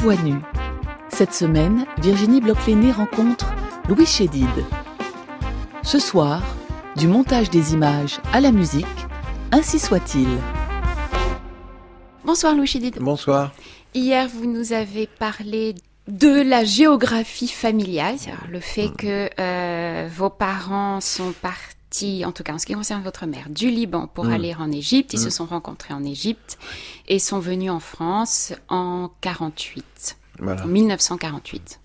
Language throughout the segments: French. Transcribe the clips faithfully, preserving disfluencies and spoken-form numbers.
voix nue. Cette semaine, Virginie Bloch-Lenné rencontre Louis Chédid. Ce soir, du montage des images à la musique, ainsi soit-il. Bonsoir Louis Chédid. Bonsoir. Hier, vous nous avez parlé de la géographie familiale, c'est-à-dire le fait que euh, vos parents sont partis, en tout cas en ce qui concerne votre mère, du Liban pour mmh. aller en Égypte. Ils mmh. se sont rencontrés en Égypte et sont venus en France en quarante-huit, voilà. en dix-neuf cent quarante-huit.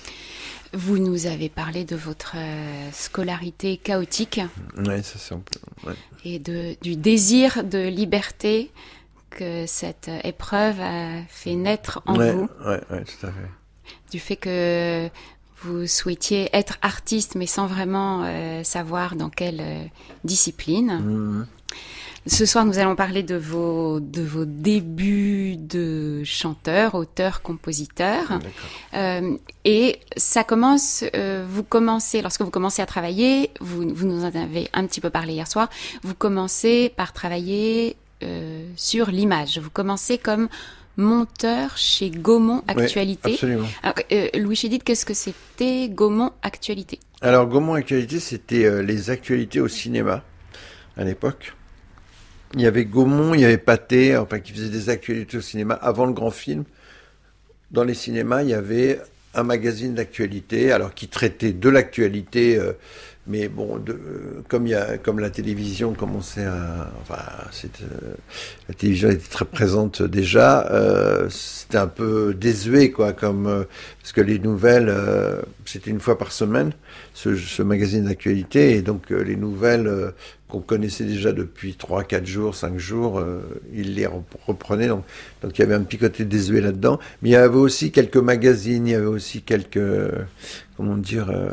Vous nous avez parlé de votre euh, scolarité chaotique. Oui, ça c'est un peu... Ouais. Et de, du désir de liberté que cette épreuve a fait naître en ouais, vous. Oui, ouais, tout à fait. Du fait que vous souhaitiez être artiste, mais sans vraiment euh, savoir dans quelle euh, discipline. Mmh. Ce soir, nous allons parler de vos, de vos débuts de chanteur, auteur, compositeur. Euh, et ça commence, euh, vous commencez, lorsque vous commencez à travailler, vous, vous nous en avez un petit peu parlé hier soir, vous commencez par travailler euh, sur l'image. Vous commencez comme monteur chez Gaumont Actualité. Oui, absolument. Alors, euh, Louis Chédid, qu'est-ce que c'était Gaumont Actualité ? Alors, Gaumont Actualité, c'était euh, les actualités au cinéma, à l'époque. Il y avait Gaumont, il y avait Pathé, enfin, qui faisaient des actualités au cinéma. Avant le grand film, dans les cinémas, il y avait un magazine d'actualité, alors qui traitait de l'actualité, euh, mais bon, de, euh, comme, il y a, comme la télévision commençait à... Enfin, c'était, euh, la télévision était très présente déjà, euh, c'était un peu désuet, quoi, comme, euh, parce que les nouvelles, euh, c'était une fois par semaine, ce, ce magazine d'actualité, et donc euh, les nouvelles euh, qu'on connaissait déjà depuis trois, quatre jours, cinq jours, euh, il les reprenait, donc, donc il y avait un petit côté désuet là-dedans, mais il y avait aussi quelques magazines, il y avait aussi quelques, euh, comment dire... Euh,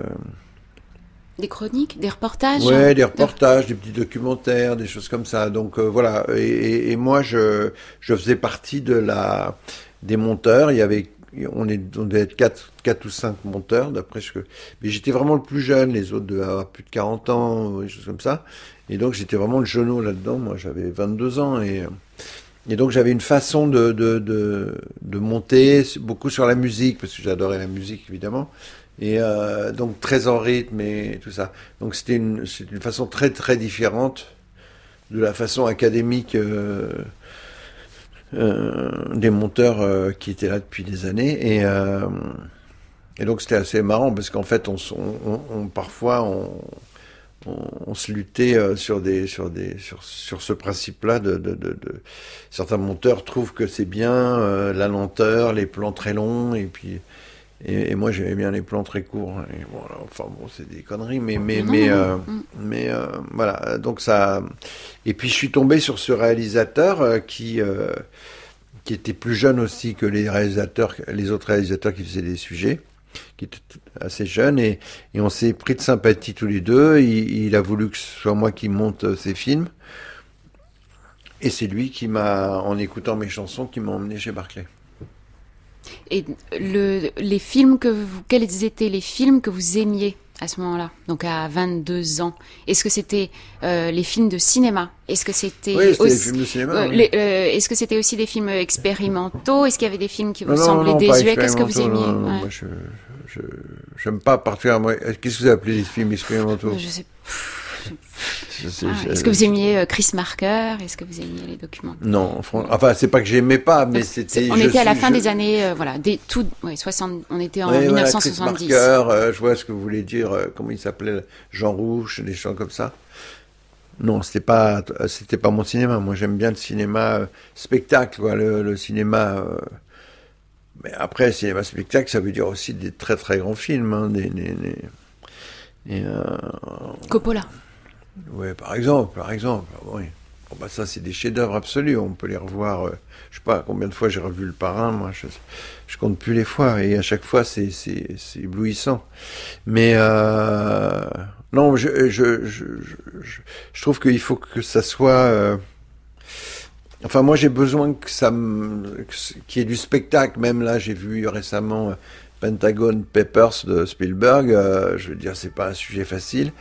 Des chroniques, des reportages. Ouais, des reportages, de... des petits documentaires, des choses comme ça. Donc euh, voilà. Et, et, et moi, je je faisais partie de la des monteurs. Il y avait, on est, on devait être quatre, quatre ou cinq monteurs d'après ce que. Mais j'étais vraiment le plus jeune. Les autres devaient avoir plus de quarante ans, des choses comme ça. Et donc j'étais vraiment le jeuneau là-dedans. Moi, j'avais vingt-deux ans et et donc j'avais une façon de de de de monter beaucoup sur la musique parce que j'adorais la musique évidemment. Et euh, donc très en rythme et tout ça. Donc c'était une, c'est une façon très très différente de la façon académique euh, euh, des monteurs euh, qui étaient là depuis des années. Et, euh, et donc c'était assez marrant parce qu'en fait on, on, on parfois on, on, on se luttait euh, sur des sur des sur sur ce principe-là de, de, de, de certains monteurs trouvent que c'est bien euh, la lenteur, les plans très longs et puis Et, et moi, j'aimais bien les plans très courts. Et voilà, enfin bon, c'est des conneries, mais mais non, mais non, euh, non. mais euh, voilà. Donc ça. Et puis je suis tombé sur ce réalisateur euh, qui euh, qui était plus jeune aussi que les réalisateurs, les autres réalisateurs qui faisaient des sujets, qui était assez jeune et et on s'est pris de sympathie tous les deux. Il, il a voulu que ce soit moi qui monte ses films. Et c'est lui qui m'a, en écoutant mes chansons, qui m'a emmené chez Barclay. Et le, les films que vous, quels étaient les films que vous aimiez à ce moment-là, donc à vingt-deux ans? Est-ce que c'était euh, les films de cinéma? Est-ce que c'était, oui, c'était aussi, les films de cinéma. Euh, oui. les, euh, est-ce que c'était aussi des films expérimentaux? Est-ce qu'il y avait des films qui vous non, semblaient non, non, désuets? Qu'est-ce que vous aimiez? non, non, ouais. Moi, je, je, j'aime pas particulièrement. Qu'est-ce que vous appelez les films expérimentaux? Je sais. Je sais, Ah, je, est-ce que vous aimiez euh, Chris Marker? Est-ce que vous aimiez les documents? Non, enfin, c'est pas que j'aimais pas, mais donc, c'était. On était je à la suis, fin je... des années, euh, voilà, des tout, ouais, soixante. On était en ouais, dix-neuf cent soixante-dix. Voilà, Chris Marker, euh, je vois ce que vous voulez dire. Euh, comment il s'appelait, Jean Rouch, des choses comme ça. Non, c'était pas, c'était pas mon cinéma. Moi, j'aime bien le cinéma euh, spectacle, quoi, le, le cinéma. Euh... Mais après, cinéma spectacle, ça veut dire aussi des très très grands films, hein, des, des, des... Et, euh... Coppola. Ouais, par exemple, par exemple, oui. Bon, bah, ça, c'est des chefs-d'œuvre absolus. On peut les revoir. Euh, je sais pas combien de fois j'ai revu Le Parrain. Moi, je, je compte plus les fois. Et à chaque fois, c'est, c'est, c'est éblouissant. Mais euh, non, je, je, je, je, je trouve qu'il faut que ça soit. Euh, enfin, moi, j'ai besoin que ça, me, qu'il y ait du spectacle. Même là, j'ai vu récemment Pentagon Papers de Spielberg. Euh, je veux dire, c'est pas un sujet facile.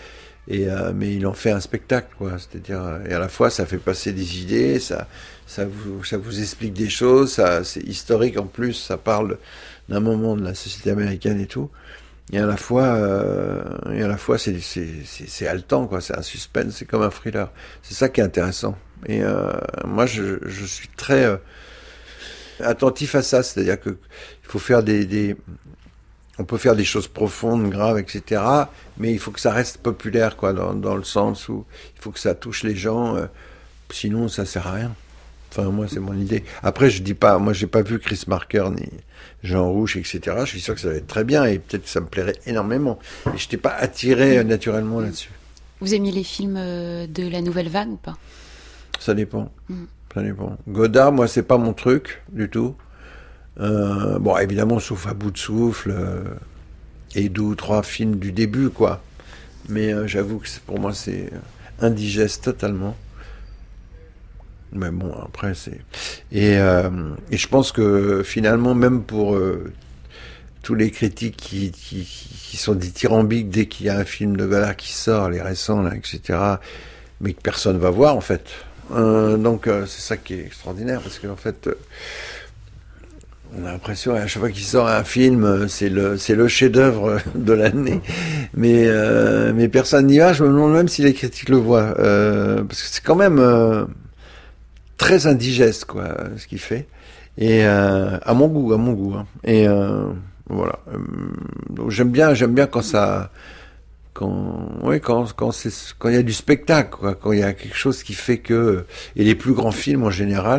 Et, euh, mais il en fait un spectacle, quoi. C'est-à-dire, et à la fois, ça fait passer des idées, ça, ça vous, ça vous explique des choses, ça, c'est historique en plus, ça parle d'un moment de la société américaine et tout. Et à la fois, euh, et à la fois, c'est, c'est, c'est, c'est haletant, quoi. C'est un suspense, c'est comme un thriller. C'est ça qui est intéressant. Et euh, moi, je, je suis très euh, attentif à ça. C'est-à-dire que il faut faire des, des on peut faire des choses profondes, graves, et cetera. Mais il faut que ça reste populaire, quoi, dans, dans le sens où il faut que ça touche les gens. Euh, sinon, ça sert à rien. Enfin, moi, c'est mon idée. Après, je dis pas, moi, j'ai pas vu Chris Marker ni Jean Rouch, et cetera. Je suis sûr que ça va être très bien et peut-être que ça me plairait énormément. Et je n'étais pas attiré euh, naturellement là-dessus. Vous aimiez les films euh, de la nouvelle vague ou pas? Ça dépend. Mm. Ça dépend. Godard, moi, c'est pas mon truc du tout. Euh, bon, évidemment, sauf à bout de souffle euh, et deux ou trois films du début, quoi. Mais euh, j'avoue que c'est, pour moi, c'est indigeste totalement. Mais bon, après, c'est... Et, euh, et je pense que, finalement, même pour euh, tous les critiques qui, qui, qui sont dithyrambiques dès qu'il y a un film de Godard qui sort, les récents, là, et cetera, mais que personne va voir, en fait. Euh, donc, euh, c'est ça qui est extraordinaire, parce qu'en fait... Euh, on a l'impression, à chaque fois qu'il sort un film, c'est le, c'est le chef-d'œuvre de l'année. Mais, euh, mais personne n'y va. Je me demande même si les critiques le voient. Euh, parce que c'est quand même euh, très indigeste, quoi, ce qu'il fait. Et euh, à mon goût, à mon goût. Hein. Et euh, voilà. Donc j'aime bien, j'aime bien quand ça, quand, oui, quand, quand c'est, quand il y a du spectacle, quoi, quand il y a quelque chose qui fait que, et les plus grands films en général.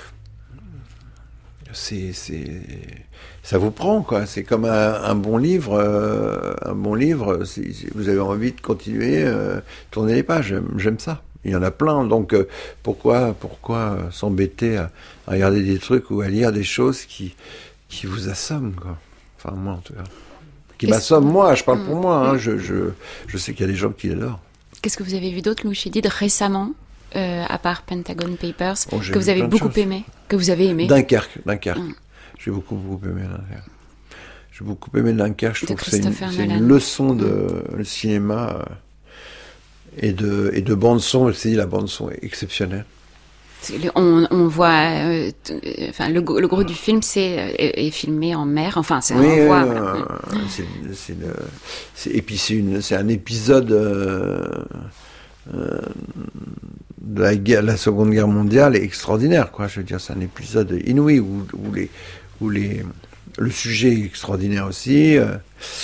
C'est, c'est, ça vous prend, quoi. C'est comme un, un bon livre. Euh, un bon livre, si, si vous avez envie de continuer, euh, tournez les pages. J'aime, j'aime ça. Il y en a plein. Donc, euh, pourquoi, pourquoi s'embêter à, à regarder des trucs ou à lire des choses qui, qui vous assomment, quoi. Enfin, moi, en tout cas. Qui Qu'est-ce m'assomment, moi. Je parle mmh. pour moi. Hein. Je, je, je sais qu'il y a des gens qui l'adorent. Qu'est-ce que vous avez vu d'autre, Louis Chédid, récemment? Euh, à part Pentagon Papers, oh, que vous avez beaucoup aimé, que vous avez aimé. Dunkerque, Dunkerque. Mm. J'ai beaucoup, beaucoup aimé Dunkerque. J'ai beaucoup aimé Dunkerque. Je de trouve que c'est une, c'est une leçon de mm. le cinéma euh, et de et de bande son aussi. La bande son est exceptionnelle. On, on voit, euh, t- enfin le, le gros du film, c'est est, est filmé en mer. Enfin, c'est oui, on voit. Euh, voilà. c'est, c'est le, c'est, et puis c'est une, c'est un épisode. Euh, euh, de la, guerre, la Seconde Guerre mondiale est extraordinaire, quoi. Je veux dire, c'est un épisode inouï où, où, les, où les, le sujet est extraordinaire aussi. Euh,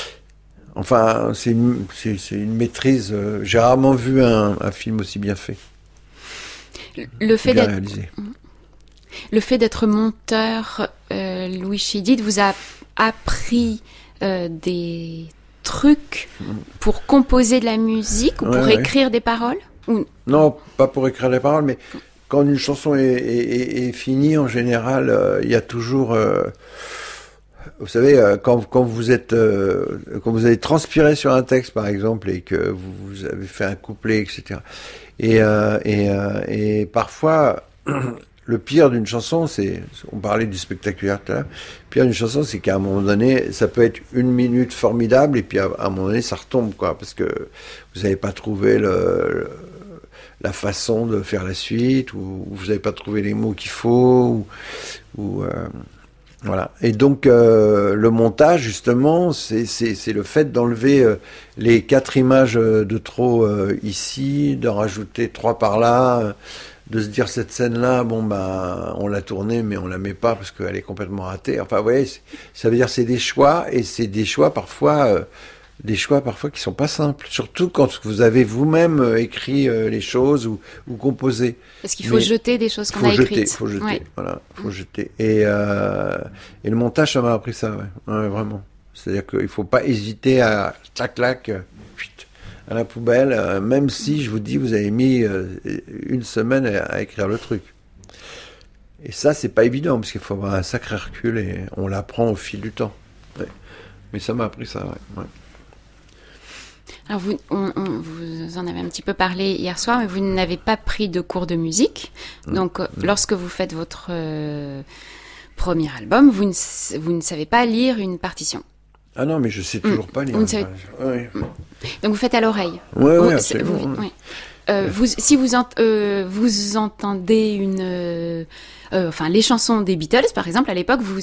enfin, c'est une, c'est, c'est une maîtrise. Euh, j'ai rarement vu un, un film aussi bien fait. Le fait bien d'être, réalisé. Le fait d'être monteur, euh, Louis Chédid, vous a appris euh, des trucs pour composer de la musique ou pour ouais, écrire ouais. des paroles? Ou... Non, pas pour écrire les paroles, mais quand une chanson est, est, est finie, en général, euh, il y a toujours... Euh, vous savez, euh, quand, quand vous êtes... Euh, quand vous avez transpiré sur un texte, par exemple, et que vous, vous avez fait un couplet, et cetera. Et, euh, et, euh, et parfois... Le pire d'une chanson, c'est, on parlait du spectaculaire tout à l'heure, le pire d'une chanson, c'est qu'à un moment donné, ça peut être une minute formidable, et puis à, à un moment donné, ça retombe, quoi, parce que vous n'avez pas trouvé le, le, la façon de faire la suite, ou vous n'avez pas trouvé les mots qu'il faut, ou, ou euh, voilà. Et donc, euh, le montage, justement, c'est, c'est, c'est le fait d'enlever euh, les quatre images de trop euh, ici, d'en rajouter trois par là, euh, de se dire cette scène-là, bon ben, on l'a tournée, mais on la met pas parce qu'elle est complètement ratée. Enfin, vous voyez, ça veut dire c'est des choix, et c'est des choix parfois, euh, des choix parfois qui sont pas simples. Surtout quand vous avez vous-même euh, écrit euh, les choses ou, ou composé. Parce qu'il faut mais jeter des choses qu'on a jeter, écrites. Faut jeter, ouais. voilà, faut mmh. jeter. Et euh, et le montage, ça m'a appris ça, ouais, ouais vraiment. C'est-à-dire qu'il faut pas hésiter à clac clac. Euh, à la poubelle, euh, même si, je vous dis, vous avez mis euh, une semaine à, à écrire le truc. Et ça, c'est pas évident, parce qu'il faut avoir un sacré recul, et on l'apprend au fil du temps. Ouais. Mais ça m'a appris ça, ouais. ouais. Alors, vous, on, on, vous en avez un petit peu parlé hier soir, mais vous n'avez pas pris de cours de musique. Mmh. Donc, mmh. lorsque vous faites votre euh, premier album, vous ne, vous ne savez pas lire une partition. Ah non, mais je sais toujours mmh. pas lire. Vous ne savez... oui. Donc vous faites à l'oreille. Oui, oui, absolument. Vous, oui. Euh, vous, si vous, ent- euh, vous entendez une, euh, euh, enfin les chansons des Beatles, par exemple, à l'époque, vous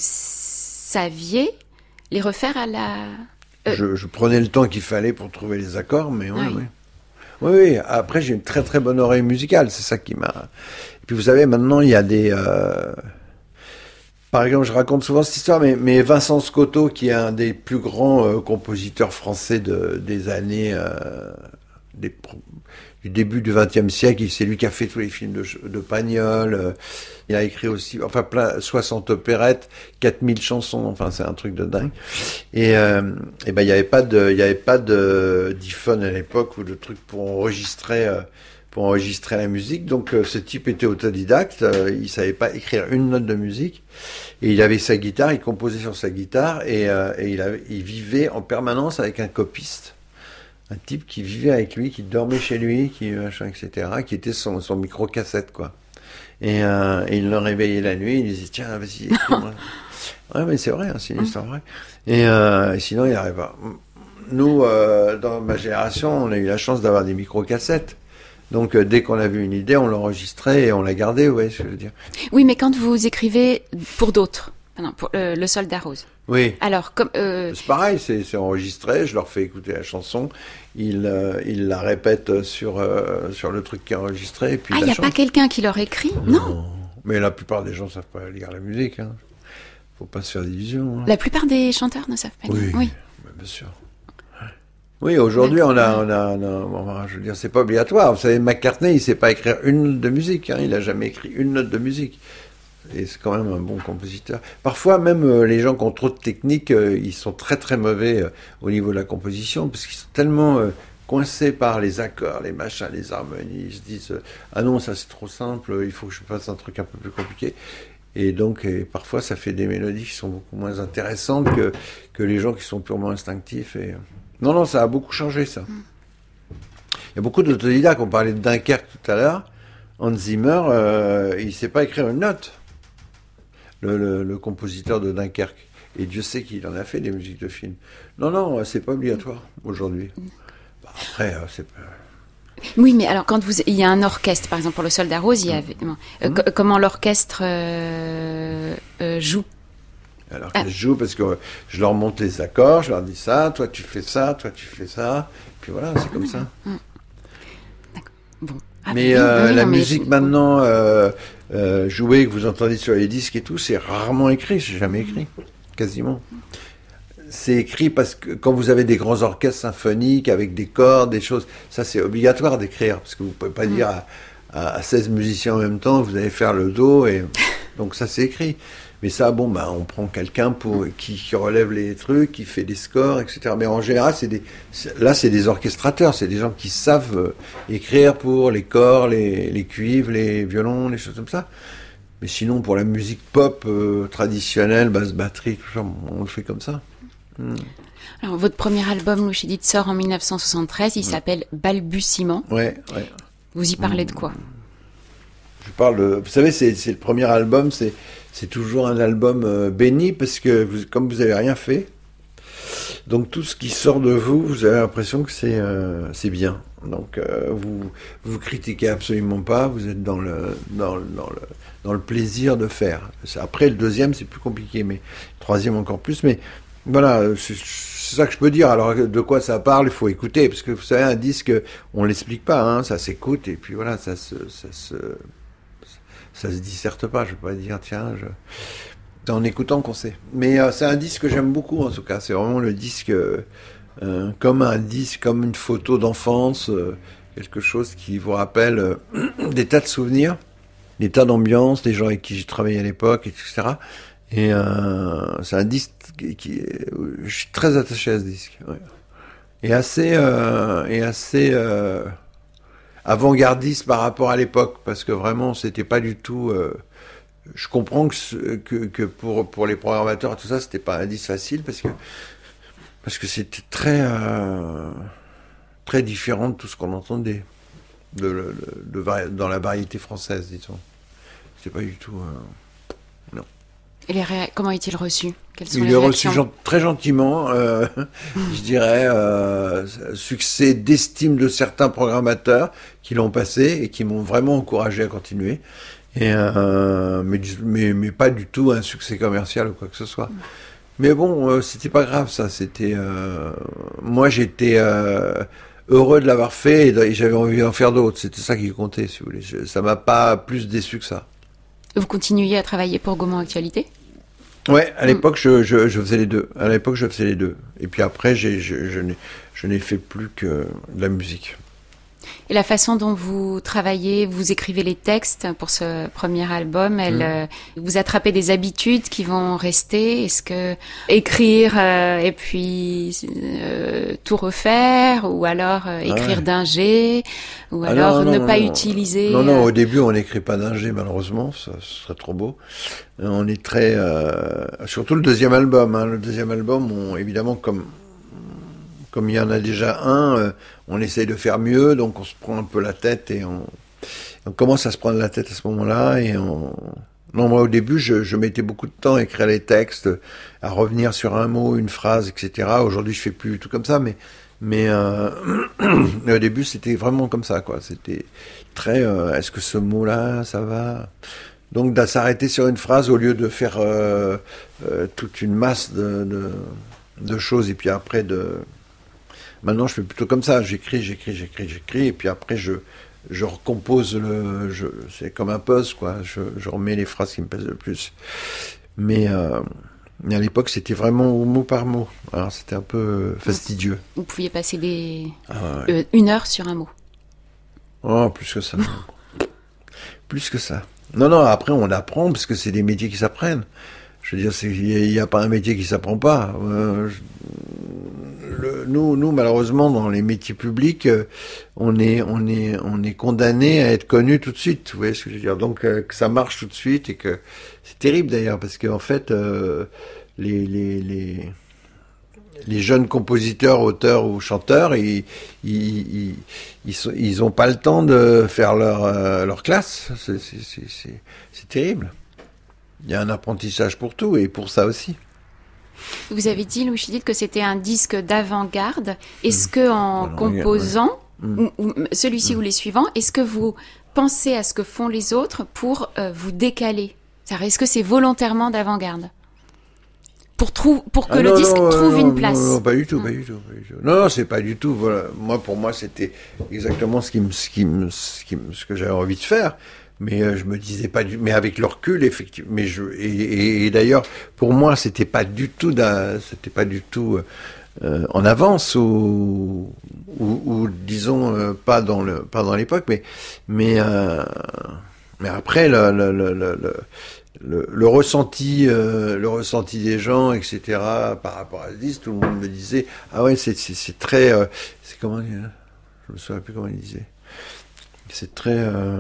saviez les refaire à la. Euh... Je, je prenais le temps qu'il fallait pour trouver les accords, mais oui, ah, oui. oui. Oui, oui. Après, j'ai une très très bonne oreille musicale. C'est ça qui m'a. Et puis vous savez, maintenant, il y a des. Euh... Par exemple, je raconte souvent cette histoire, mais, mais Vincent Scotto, qui est un des plus grands euh, compositeurs français de, des années, euh, des, du début du vingtième siècle, c'est lui qui a fait tous les films de, de Pagnol, euh, il a écrit aussi, enfin, plein, soixante opérettes, quatre mille chansons, enfin, c'est un truc de dingue. Et, euh, et ben, il n'y avait pas de, il y avait pas de d'iPhone à l'époque ou de trucs pour enregistrer, euh, pour enregistrer la musique. Donc, euh, ce type était autodidacte, euh, il savait pas écrire une note de musique. Et il avait sa guitare, il composait sur sa guitare et, euh, et il, avait, il vivait en permanence avec un copiste, un type qui vivait avec lui, qui dormait chez lui, qui machin, et cetera, qui était son, son micro-cassette, quoi. Et, euh, et il le réveillait la nuit, il disait tiens, vas-y, écris-moi. Ouais, mais c'est vrai, hein, c'est une histoire vraie. Et, euh, et sinon, il n'arrivait pas. Nous, euh, dans ma génération, on a eu la chance d'avoir des micro-cassettes. Donc, euh, dès qu'on avait une idée, on l'enregistrait et on la gardait, ouais, je veux dire. Oui, mais quand vous écrivez pour d'autres, non, pour euh, Le Soldat Rose. Oui. Alors, comme. Euh... C'est pareil, c'est, c'est enregistré, je leur fais écouter la chanson, ils, euh, ils la répètent sur, euh, sur le truc qui est enregistré. Et puis ah, il n'y a pas quelqu'un qui leur écrit ? Non. non. Mais la plupart des gens ne savent pas lire la musique, hein. Faut pas se faire d'illusions. Hein. La plupart des chanteurs ne savent pas lire. Oui, oui. Bien sûr. Oui, aujourd'hui, on a, on a, on a bon, je veux dire, c'est pas obligatoire. Vous savez, McCartney, il sait pas écrire une note de musique, hein. Il a jamais écrit une note de musique. Et c'est quand même un bon compositeur. Parfois, même euh, les gens qui ont trop de technique, euh, ils sont très très mauvais euh, au niveau de la composition, parce qu'ils sont tellement euh, coincés par les accords, les machins, les harmonies. Ils se disent, euh, ah non, ça c'est trop simple, il faut que je fasse un truc un peu plus compliqué. Et donc, et parfois, ça fait des mélodies qui sont beaucoup moins intéressantes que, que les gens qui sont purement instinctifs. Et... Non, non, ça a beaucoup changé, ça. Il y a beaucoup d'autodidactes. On parlait de Dunkerque tout à l'heure. Hans Zimmer, euh, il ne sait pas écrire une note, le, le, le compositeur de Dunkerque. Et Dieu sait qu'il en a fait des musiques de films. Non, non, c'est pas obligatoire aujourd'hui. Bah, après, euh, c'est pas... Oui, mais alors quand vous, il y a un orchestre, par exemple pour Le Soldat Rose, il y avait, mmh. euh, c- comment l'orchestre euh, euh, joue? Alors que ah. je joue parce que je leur montre les accords, je leur dis ça, toi tu fais ça, toi tu fais ça, puis voilà, c'est comme ça. Mmh. D'accord. Bon. Ah, mais oui, euh, oui, la non, musique mais... maintenant euh, euh, jouée que vous entendez sur les disques et tout, c'est rarement écrit, c'est jamais écrit, quasiment. C'est écrit parce que quand vous avez des grands orchestres symphoniques avec des cordes, des choses, ça c'est obligatoire d'écrire parce que vous pouvez pas mmh. dire à, à, à seize musiciens en même temps, vous allez faire le do et donc ça c'est écrit. Mais ça, bon, bah, on prend quelqu'un pour, qui, qui relève les trucs, qui fait des scores, et cetera. Mais en général, c'est des, c'est, là, c'est des orchestrateurs, c'est des gens qui savent euh, écrire pour les corps, les, les cuivres, les violons, les choses comme ça. Mais sinon, pour la musique pop euh, traditionnelle, basse batterie, tout ça, on, on le fait comme ça. Hmm. Alors, votre premier album, Louis Chédid, sort en dix-neuf cent soixante-treize, il ouais. s'appelle Balbutiement. Ouais, ouais. Vous y parlez de quoi ? Je parle de... Vous savez, c'est, c'est le premier album, c'est... C'est toujours un album euh, béni parce que vous, comme vous n'avez rien fait, donc tout ce qui sort de vous, vous avez l'impression que c'est, euh, c'est bien. Donc euh, vous vous critiquez absolument pas, vous êtes dans le, dans, le, dans, le, dans le plaisir de faire. Après, le deuxième, c'est plus compliqué, mais le troisième encore plus. Mais voilà, c'est, c'est ça que je peux dire. Alors de quoi ça parle, il faut écouter. Parce que vous savez, un disque, on ne l'explique pas, hein, ça s'écoute et puis voilà, ça se... Ça se Ça se disserte pas, je peux pas dire, tiens, je... c'est en écoutant qu'on sait. Mais euh, c'est un disque que j'aime beaucoup, en tout cas. C'est vraiment le disque, euh, euh, comme un disque, comme une photo d'enfance, euh, quelque chose qui vous rappelle euh, des tas de souvenirs, des tas d'ambiances, des gens avec qui j'ai travaillé à l'époque, et cetera. Et euh, c'est un disque qui, qui je suis très attaché à ce disque. Ouais. Et assez, euh, et assez. Euh, avant-gardiste par rapport à l'époque, parce que vraiment, c'était pas du tout... Euh, je comprends que, que, que pour, pour les programmateurs et tout ça, c'était pas un disque facile, parce que, parce que c'était très, euh, très différent de tout ce qu'on entendait de, de, de, de, dans la variété française, disons. C'était pas du tout... Euh, non. Et les ré... comment est-il reçu? Quelles sont Il les est réactions? reçu gen- très gentiment, euh, je dirais, euh, succès d'estime de certains programmateurs qui l'ont passé et qui m'ont vraiment encouragé à continuer. Et euh, mais, mais, mais pas du tout un succès commercial ou quoi que ce soit. Mmh. Mais bon, euh, c'était pas grave ça. C'était euh, moi j'étais euh, heureux de l'avoir fait et, et j'avais envie d'en faire d'autres. C'était ça qui comptait, si vous voulez. Je, ça m'a pas plus déçu que ça. Vous continuiez à travailler pour Gaumont Actualité? Ouais, à l'époque, je, je, je faisais les deux. À l'époque, je faisais les deux. Et puis après, j'ai, je, je, n'ai, je n'ai fait plus que de la musique. Et la façon dont vous travaillez, vous écrivez les textes pour ce premier album, elle, mmh. euh, vous attrapez des habitudes qui vont rester? Est-ce que écrire euh, et puis euh, tout refaire, ou alors euh, écrire ah ouais. d'ingé, ou ah alors non, non, ne non, pas non. utiliser... Non, non, au début, on n'écrit pas d'ingé, malheureusement, ça, ce serait trop beau. On est très... Euh, surtout le deuxième album. Hein, le deuxième album, on, évidemment, comme... Comme il y en a déjà un, euh, on essaye de faire mieux, donc on se prend un peu la tête et on, on commence à se prendre la tête à ce moment-là. Et on... Non, moi au début, je, je mettais beaucoup de temps à écrire les textes, à revenir sur un mot, une phrase, et cetera. Aujourd'hui, je fais plus du tout comme ça, mais mais, euh... mais au début, c'était vraiment comme ça, quoi. C'était très. Euh, est-ce que ce mot-là, ça va? Donc, de s'arrêter sur une phrase au lieu de faire euh, euh, toute une masse de, de, de choses et puis après de. Maintenant, je fais plutôt comme ça. J'écris, j'écris, j'écris, j'écris, et puis après, je, je recompose le. Je, c'est comme un puzzle, quoi. Je, je remets les phrases qui me plaisent le plus. Mais, euh, mais à l'époque, c'était vraiment mot par mot. Alors, c'était un peu fastidieux. Vous pouviez passer des ah, ouais. euh, une heure sur un mot. Oh, plus que ça. Plus que ça. Non, non. Après, on apprend parce que c'est des métiers qui s'apprennent. Je veux dire, il n'y a, a pas un métier qui s'apprend pas. Euh, je, le, nous, nous, malheureusement, dans les métiers publics, euh, on est, on est, on est condamné à être connu tout de suite. Vous voyez ce que je veux dire? Donc, euh, que ça marche tout de suite et que c'est terrible d'ailleurs parce qu'en fait, euh, les, les, les, les jeunes compositeurs, auteurs ou chanteurs, ils, ils, ils, ils, sont, ils ont pas le temps de faire leur, euh, leur classe. C'est, c'est, c'est, c'est, c'est terrible. Il y a un apprentissage pour tout et pour ça aussi. Vous avez dit, Louis Chédid, que c'était un disque d'avant-garde. Est-ce mmh. que en Alors, composant, ouais. ou, ou, celui-ci mmh. ou les suivants, est-ce que vous pensez à ce que font les autres pour euh, vous décaler? C'est-à-dire, est-ce que c'est volontairement d'avant-garde pour, trou- pour que ah le non, disque non, trouve non, une non, place? Non, non, pas du tout, pas du tout, pas du tout. Non, non, c'est pas du tout. Voilà. Moi, pour moi, c'était exactement ce qui me, ce qui me, ce qui me, ce que j'avais envie de faire. Mais euh, je me disais pas du, mais avec le recul, effectivement. Mais je et, et, et d'ailleurs, pour moi, c'était pas du tout, d'un, c'était pas du tout euh, en avance ou, ou, ou disons euh, pas dans le, pas dans l'époque, mais mais euh, mais après le le le le, le, le ressenti, euh, le ressenti des gens, et cetera. Par rapport à ce disque, tout le monde me disait ah ouais c'est c'est, c'est très, euh, c'est comment, je me souviens plus comment il disait. C'est très euh,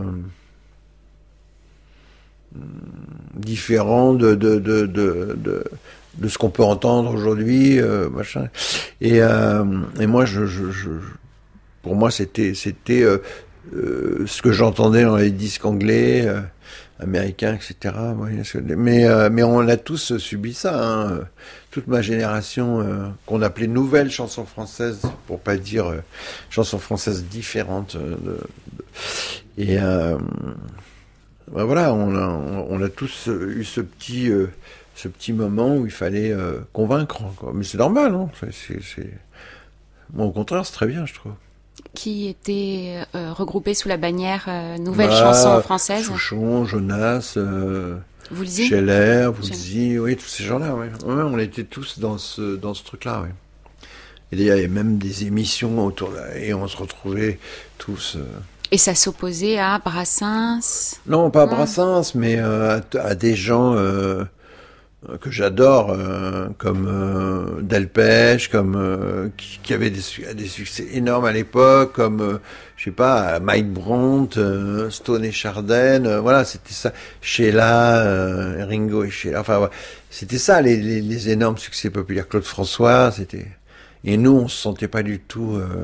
différent de de de de, de, de ce qu'on peut entendre aujourd'hui, euh, machin. Et euh, et moi, je, je, je, pour moi, c'était c'était euh, euh, ce que j'entendais dans les disques anglais, euh, américains, et cetera. Mais euh, mais on a tous subi ça. Hein. Toute ma génération, euh, qu'on appelait nouvelle chanson française, pour pas dire euh, chanson française différente. Euh, de, de, et euh, ben voilà, on a, on a tous eu ce petit, euh, ce petit moment où il fallait euh, convaincre. Quoi. Mais c'est normal, non c'est, c'est, c'est... Bon, au contraire, c'est très bien, je trouve. Qui était euh, regroupé sous la bannière euh, Nouvelle bah, Chanson Française. Chouchon, Jonas, euh, Woolsey, Scheller, Woolsey, oui, tous ces gens-là. Ouais. Ouais, on était tous dans ce, dans ce truc-là. Ouais. Et il y avait même des émissions autour de là, et on se retrouvait tous... Euh... Et ça s'opposait à Brassens? Non, pas à Brassens, mais euh, à, à des gens euh, que j'adore, euh, comme euh, Delpech, comme euh, qui, qui avaient des, des succès énormes à l'époque, comme euh, je sais pas, Mike Brandt, euh, Stone et Chardin, euh, voilà, c'était ça. Sheila, euh, Ringo et Sheila, enfin, voilà. C'était ça les, les, les énormes succès populaires. Claude François, c'était. Et nous, on se sentait pas du tout. Euh,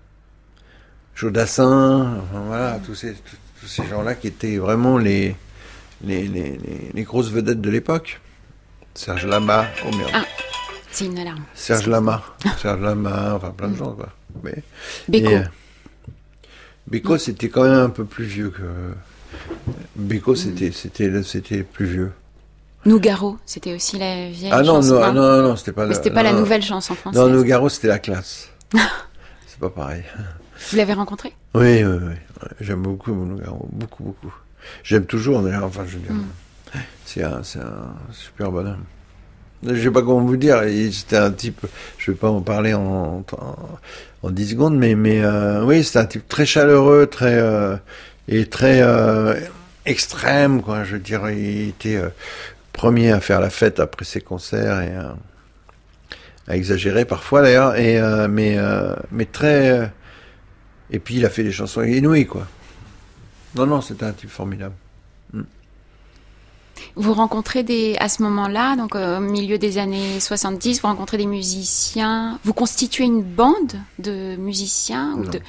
Jodassin, enfin, voilà, tous ces, tous, tous ces gens-là qui étaient vraiment les, les, les, les, les grosses vedettes de l'époque. Serge Lama, oh merde. Ah, c'est une alarme. Serge Lama, Serge Lama, enfin plein de gens, quoi. Mais, Beko. et, euh, Beko, c'était quand même un peu plus vieux que... Beko, mm. c'était, c'était, c'était plus vieux. Nougaro, c'était aussi la vieille ah non, chanson. Ah non, non, non, c'était pas, Mais la, c'était pas non, la non. nouvelle chanson française. Non, Nougaro, c'était la classe. C'est pas pareil. Vous l'avez rencontré ? Oui, oui, oui. J'aime beaucoup Nougaro, beaucoup, beaucoup. J'aime toujours, d'ailleurs, enfin, je veux dire, mm. c'est, un, c'est un super bonhomme. Je ne sais pas comment vous dire, c'était un type, je ne vais pas en parler en, en, en dix secondes, mais, mais euh, oui, c'était un type très chaleureux, très, euh, et très euh, extrême, quoi. Je veux dire, il était euh, premier à faire la fête après ses concerts et euh, à exagérer parfois d'ailleurs, et, euh, mais, euh, mais très... Euh, et puis il a fait des chansons inouïes, quoi. Non, non, c'était un type formidable. Mm. Vous rencontrez des, à ce moment-là, donc euh, au milieu des années soixante-dix, vous rencontrez des musiciens, vous constituez une bande de musiciens ou de...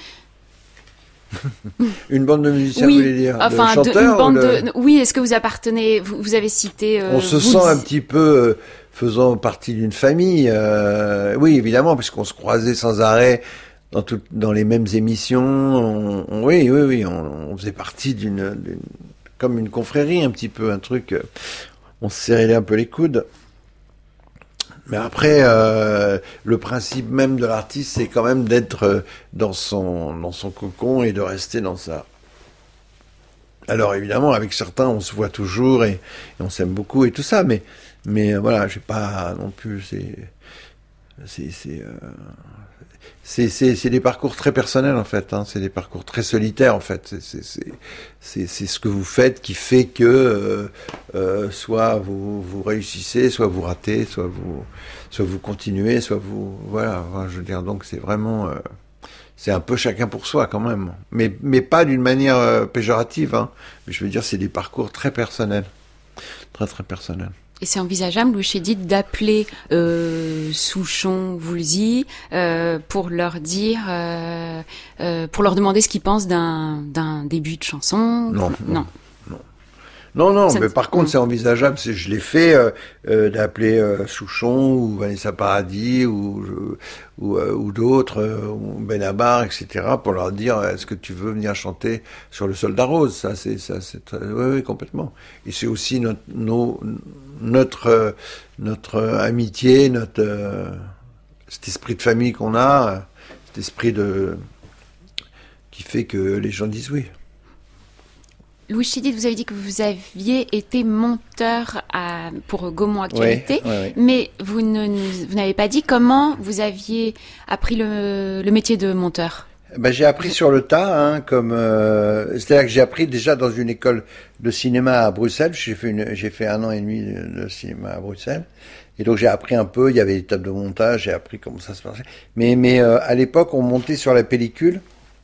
Une bande de musiciens, oui, vous voulez dire enfin, de chanteurs, de, une bande de... de... Oui, est-ce que vous appartenez, vous, vous avez cité... Euh, On se vous sent le... un petit peu euh, faisant partie d'une famille, euh, oui, évidemment, parce qu'on se croisait sans arrêt dans, tout, dans les mêmes émissions, on, on, oui, oui, oui, on, on faisait partie d'une... d'une comme une confrérie, un petit peu, un truc, euh, on se serrait un peu les coudes. Mais après, euh, le principe même de l'artiste, c'est quand même d'être euh, dans son, dans son cocon et de rester dans ça. Alors évidemment, avec certains, on se voit toujours et, et on s'aime beaucoup et tout ça, mais, mais euh, voilà, j'ai pas non plus, c'est, c'est, c'est, euh, c'est, c'est, c'est des parcours très personnels en fait, hein, c'est des parcours très solitaires en fait, c'est, c'est, c'est, c'est, c'est ce que vous faites qui fait que euh, euh, soit vous, vous réussissez, soit vous ratez, soit vous, soit vous continuez, soit vous, voilà, enfin, je veux dire, donc c'est vraiment, euh, c'est un peu chacun pour soi quand même, mais, mais pas d'une manière euh, péjorative, hein, mais je veux dire, c'est des parcours très personnels, très très personnels. Et c'est envisageable, Louis Chédid, d'appeler euh, Souchon, Woolsey, euh, pour leur dire, euh, euh, pour leur demander ce qu'ils pensent d'un, d'un début de chanson. Non, non, non, non, non, non Ça, mais par contre, c'est envisageable. C'est, je l'ai fait euh, euh, d'appeler euh, Souchon ou Vanessa Paradis ou je, ou, euh, ou d'autres, euh, ou Benabar, et cetera, pour leur dire est-ce que tu veux venir chanter sur le Soldat Rose. Ça, c'est ça, c'est très, oui, oui, complètement. Et c'est aussi notre nos notre euh, notre amitié, notre euh, cet esprit de famille qu'on a, cet esprit de qui fait que les gens disent oui. Louis Chédid, vous avez dit que vous aviez été monteur à, pour Gaumont Actualité, oui, oui, oui. mais vous, ne, vous n'avez pas dit comment vous aviez appris le, le métier de monteur. Ben, j'ai appris sur le tas, hein, comme euh, c'est-à-dire que j'ai appris déjà dans une école de cinéma à Bruxelles. J'ai fait une, j'ai fait un an et demi de, de cinéma à Bruxelles, et donc j'ai appris un peu. Il y avait des tables de montage, j'ai appris comment ça se passait. Mais mais euh, à l'époque, on montait sur la pellicule,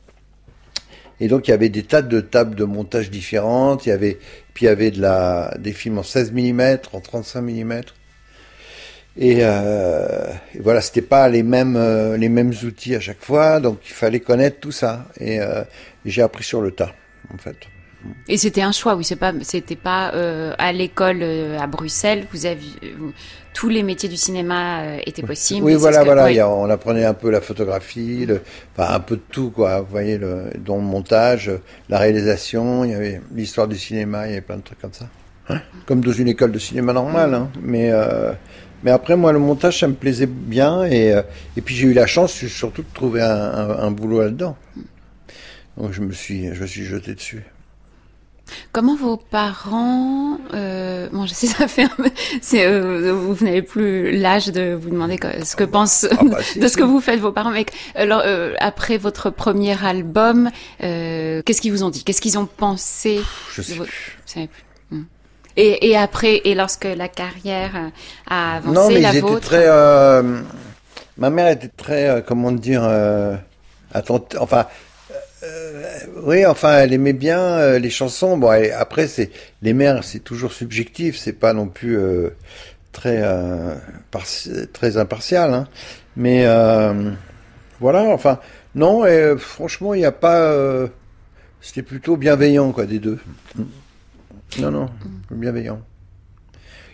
et donc il y avait des tas de tables de montage différentes. Il y avait puis il y avait de la des films en seize millimètres, en trente-cinq millimètres. Et, euh, et voilà, c'était pas les mêmes euh, les mêmes outils à chaque fois, donc il fallait connaître tout ça. Et euh, j'ai appris sur le tas, en fait. Et c'était un choix, oui, c'est pas, c'était pas euh, à l'école euh, à Bruxelles. Vous aviez vous, tous les métiers du cinéma euh, étaient possibles. Oui, voilà, que, voilà. oui. Il y a, on apprenait un peu la photographie, le, enfin un peu de tout, quoi. Vous voyez, le, dont le montage, la réalisation. Il y avait l'histoire du cinéma, il y avait plein de trucs comme ça, hein, comme dans une école de cinéma normale, hein. Mais euh, Mais après, moi, le montage, ça me plaisait bien. Et, euh, et puis, j'ai eu la chance, surtout, de trouver un, un, un boulot là-dedans. Donc, je me suis, je me suis jeté dessus. Comment vos parents... Euh, bon, je sais, ça fait... Un, c'est, euh, vous n'avez plus l'âge de vous demander ce que pensent ah bah, si, de si. ce que vous faites, vos parents. Mais alors, euh, après votre premier album, euh, qu'est-ce qu'ils vous ont dit? Qu'est-ce qu'ils ont pensé? Je sais votre... plus. Vous savez plus. Et, et après, et lorsque la carrière a avancé, non, mais la ils vôtre... étaient très... Euh, ma mère était très, euh, comment dire, euh, attente, enfin, euh, oui, enfin, elle aimait bien euh, les chansons. Bon, et après, c'est les mères, c'est toujours subjectif, c'est pas non plus euh, très, euh, par, très impartial, hein. Mais euh, voilà, enfin, non, et franchement, il n'y a pas... Euh, c'était plutôt bienveillant, quoi, des deux. Non, non, bienveillant.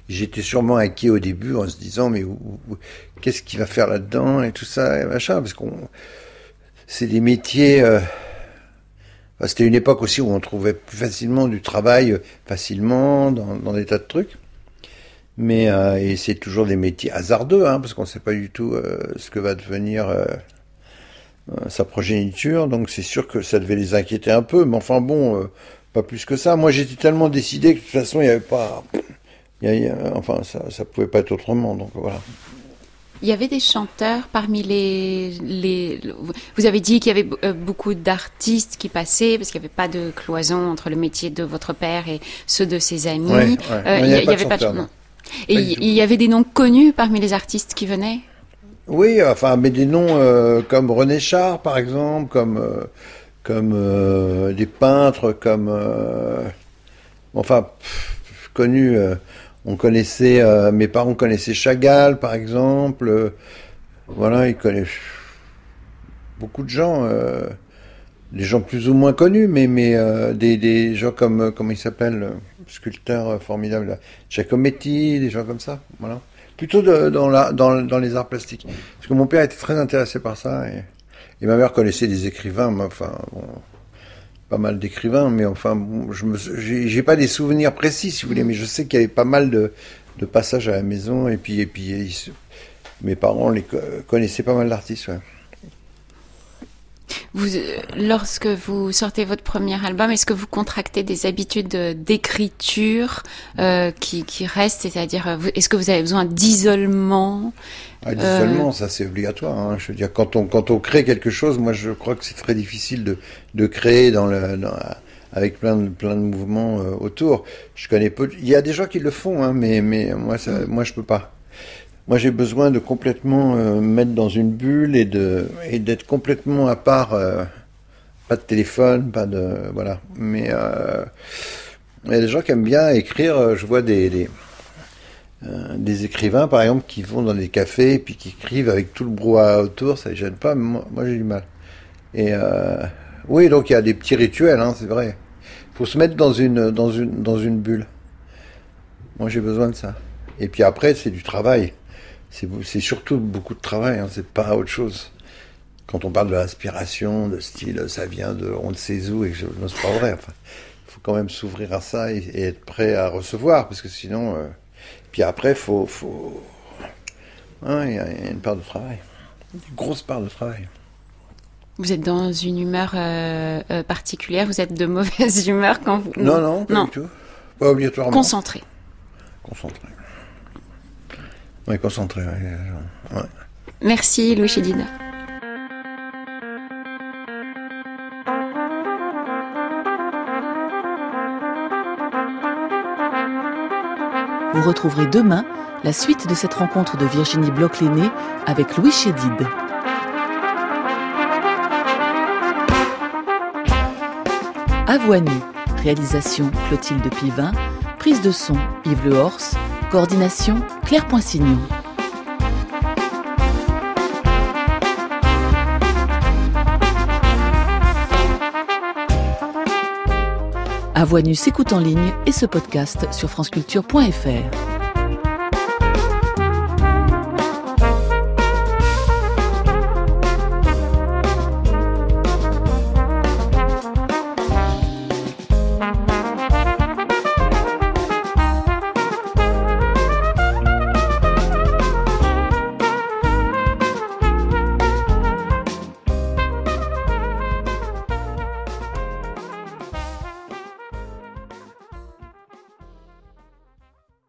J'étais sûrement inquiet au début en se disant mais où, où, qu'est-ce qu'il va faire là-dedans et tout ça et machin, parce qu'on c'est des métiers. Euh, enfin, c'était une époque aussi où on trouvait plus facilement du travail facilement dans, dans des tas de trucs. Mais euh, et c'est toujours des métiers hasardeux, hein, parce qu'on ne sait pas du tout euh, ce que va devenir euh, euh, sa progéniture. Donc c'est sûr que ça devait les inquiéter un peu. Mais enfin bon, euh, pas plus que ça. Moi j'étais tellement décidé que de toute façon il n'y avait pas, il y a, enfin ça, ça pouvait pas être autrement. Donc voilà. Il y avait des chanteurs parmi les, les... Vous avez dit qu'il y avait beaucoup d'artistes qui passaient, parce qu'il n'y avait pas de cloison entre le métier de votre père et ceux de ses amis. Ouais, ouais. Euh, il n'y avait, avait pas de chanteurs, non. non. Et il y, y avait des noms connus parmi les artistes qui venaient? Oui, enfin, mais des noms euh, comme René Char, par exemple, comme, euh, comme euh, des peintres, comme... Euh, enfin, pff, connus... Euh, on connaissait... Euh, mes parents connaissaient Chagall, par exemple. Euh, voilà, ils connaissent beaucoup de gens... Euh, des gens plus ou moins connus, mais, mais euh, des, des gens comme, euh, comment il s'appelle, euh, sculpteur euh, formidable, Giacometti, des gens comme ça, voilà. Plutôt de, dans, la, dans, dans les arts plastiques. Parce que mon père était très intéressé par ça, et, et ma mère connaissait des écrivains, mais, enfin, bon, pas mal d'écrivains, mais enfin, bon, je me, j'ai, j'ai pas des souvenirs précis, si vous voulez, mais je sais qu'il y avait pas mal de, de passages à la maison, et puis, et puis ils, mes parents les connaissaient pas mal d'artistes, ouais. Vous, lorsque vous sortez votre premier album, est-ce que vous contractez des habitudes d'écriture euh, qui, qui restent, c'est-à-dire, est-ce que vous avez besoin d'isolement? Ah, d'isolement, euh... ça c'est obligatoire. Hein. Je veux dire, quand on quand on crée quelque chose, moi je crois que c'est très difficile de de créer dans le dans, avec plein de plein de mouvements euh, autour. Je connais peu. Il y a des gens qui le font, hein, mais mais moi ça, mm. moi je peux pas. Moi, j'ai besoin de complètement euh, me mettre dans une bulle et de et d'être complètement à part. Euh, pas de téléphone, pas de voilà. Mais euh, il y a des gens qui aiment bien écrire. Je vois des des, euh, des écrivains, par exemple, qui vont dans des cafés et puis qui écrivent avec tout le brouhaha autour. Ça les gêne pas. Mais moi, moi, j'ai du mal. Et euh, oui, donc il y a des petits rituels. Hein, c'est vrai. Il faut se mettre dans une dans une dans une bulle. Moi, j'ai besoin de ça. Et puis après, c'est du travail. C'est, c'est surtout beaucoup de travail, hein, c'est pas autre chose. Quand on parle de l'inspiration, de style, ça vient de on ne sait où, et je, non, c'est pas vrai. Enfin, il faut quand même s'ouvrir à ça et, et être prêt à recevoir, parce que sinon... Euh, puis après, faut... faut... Hein, il y, y a une part de travail, une grosse part de travail. Vous êtes dans une humeur euh, euh, particulière, vous êtes de mauvaise humeur quand vous... Non, non, pas non. du tout. Pas obligatoirement. Concentré. Concentré. Oui, concentré, ouais. Ouais. Merci Louis Chédid. Vous retrouverez demain la suite de cette rencontre de Virginie Bloch-Lenné avec Louis Chédid. À voix nue, réalisation Clotilde Pivin, prise de son Yves Lehors, coordination Claire Poinsignon. À voix nue s'écoute en ligne et se podcast sur franceculture point f r.